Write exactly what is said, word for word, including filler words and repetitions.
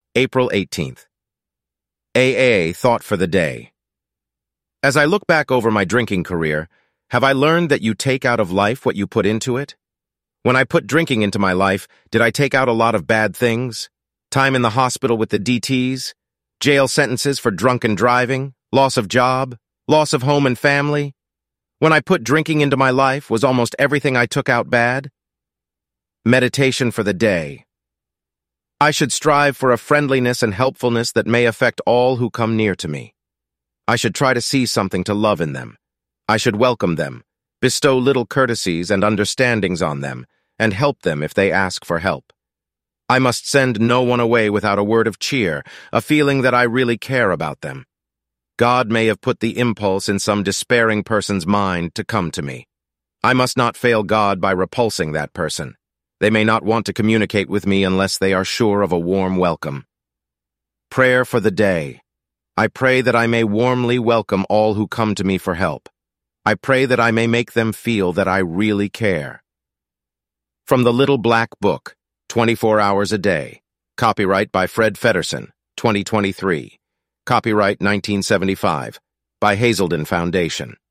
April eighteenth. A A Thought for the Day. As I look back over my drinking career, have I learned that you take out of life what you put into it? When I put drinking into my life, did I take out a lot of bad things? Time in the hospital with the D Ts? Jail sentences for drunken driving? Loss of job? Loss of home and family? When I put drinking into my life, was almost everything I took out bad? Meditation for the day. I should strive for a friendliness and helpfulness that may affect all who come near to me. I should try to see something to love in them. I should welcome them, bestow little courtesies and understandings on them, and help them if they ask for help. I must send no one away without a word of cheer, a feeling that I really care about them. God may have put the impulse in some despairing person's mind to come to me. I must not fail God by repulsing that person. They may not want to communicate with me unless they are sure of a warm welcome. Prayer for the day. I pray that I may warmly welcome all who come to me for help. I pray that I may make them feel that I really care. From the Little Black Book, twenty-four hours a day. Copyright by Fred Feddersen, twenty twenty-three. Copyright nineteen seventy-five, by Hazelden Foundation.